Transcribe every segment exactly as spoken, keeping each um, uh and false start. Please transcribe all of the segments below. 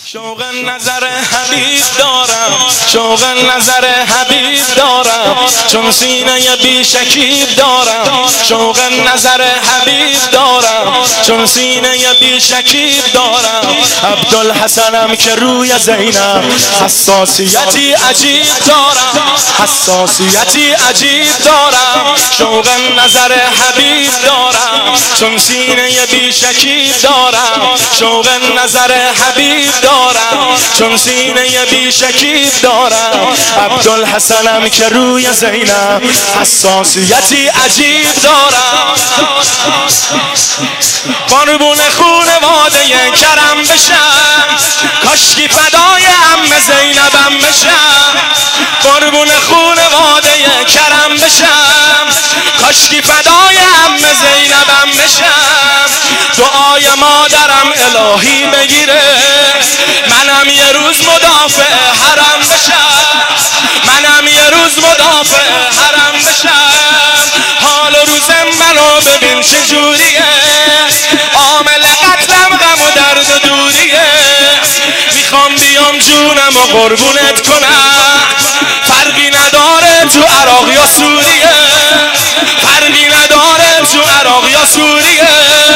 شوق نظر حبیب دارم، شوق نظر حبیب دارم، چون سینه بی شکیب دارم. شوق نظر حبیب دارم، چون سینه بی شکیب دارم. عبدالحسنم که روی زینب حساسیتی عجیب دارم، حساسیتی عجیب دارم. شوق نظر حبیب دارم، چون سینه بی شکیب دارم. شوق نظر حبیب دارم، چون سینه بی شکیب دارم. عبدالحسنم که روی زینب حساسیتی عجیب دارم. قربون خونواده کرم بشم، کاشکی فدای عم زینبم بشم. قربون خونواده کرم بشم، کاشکی فدای عم زینبم بشم. دعای مادرم الهی بگیره، منم یه روز مدافع حرم بشم. منم یه روز مدافع حرم بشم. حال و روز منو ببین چجوریه، عامل قتلم غم و درد و دوریه. میخوام بیام جونم و قربونت کنم، فرقی نداره تو عراق یا سوریه، فرقی نداره تو عراق یا سوریه.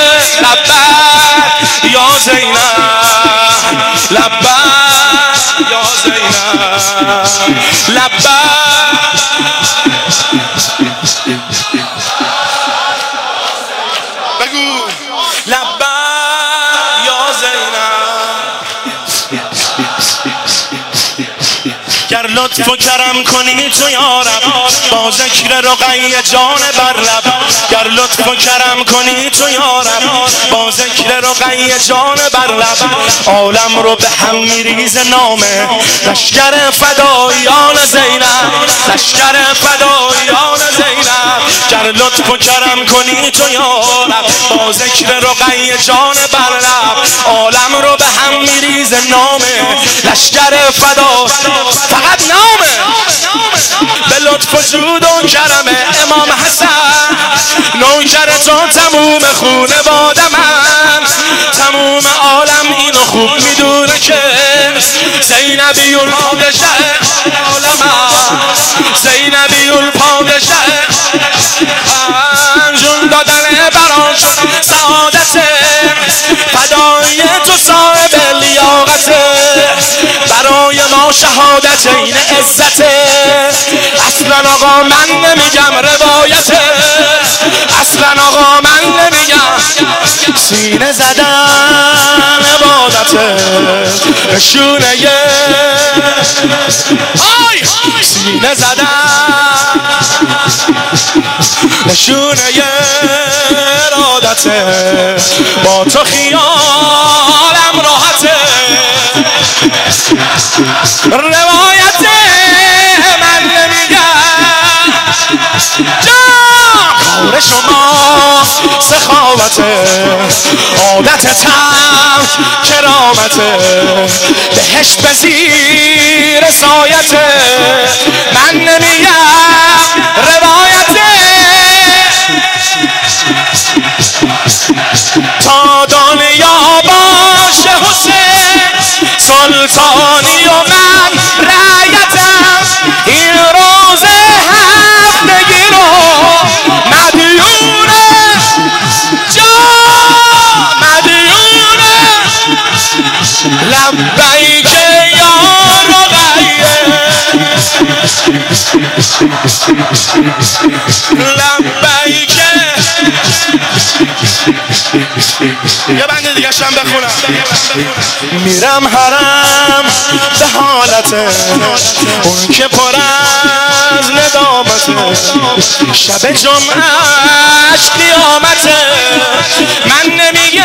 لبک یا زینب، لبک یا زینب، لبک. بگو لبک یا زینب. گر لطف و کرم کنی تو یارب، با ذکر رقیه جان بر لب. گر لطف و کرم کنی تو یارب، با ذکر رقیه جان بر لب. عالم رو به هم میریز نامه لشکر فدایان زینب، لشکر فدایان زینب. گر لطف و کرم کنی تو یارب، با ذکر رقیه جان بر لب. عالم رو به هم میریز نامه لشکر فدا، فقط نامه. به لطف و جود و کرم امام حسن، نوکر تو تموم خونواده من. تموم عالم اینو خوب میدونه که زینبی الپادشه عالم، زینبی الپادشه. جون دادن بران شد سعادته، فدای تو صاحب لیاقته. برای ما شهادت این عزته، اصلا آقا من نمیگم روایته، اصلا آقا من نمیگم. سینه زدن عبادته، نشونه آی سینه زدن نشونه ارادته. با تو خیالم راحته، روایت من نمیگم. کار شما سخاوته، عادتتم کرامته. بهشت به زیر سایته، من نمیگم روایته. تا دنیا باشه حسین سلطانی و من رعیتم. این روز هفتگی رو مدیونه جا مدیونه. لبیک یا رقیه، لبیک. یه بند دیگه شم بخونم. میرم حرم به حالت اون که پر از ندامته، شب جمعهش قیامته. من نمیگم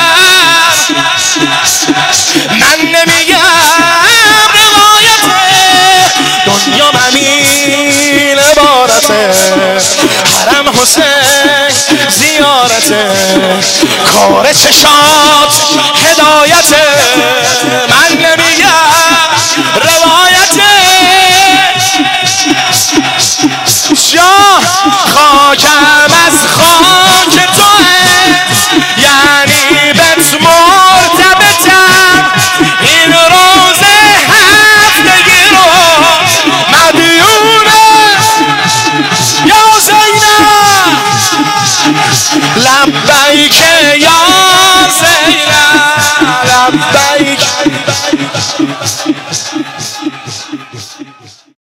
من نمیگم روایته، دنیا همین عبارته. حرم حسین زیارته، کار چشات هدایته. من نمیگم روایته. جا خاکم از خاک توه، یعنی بهت مرتبطم. این لبیک یا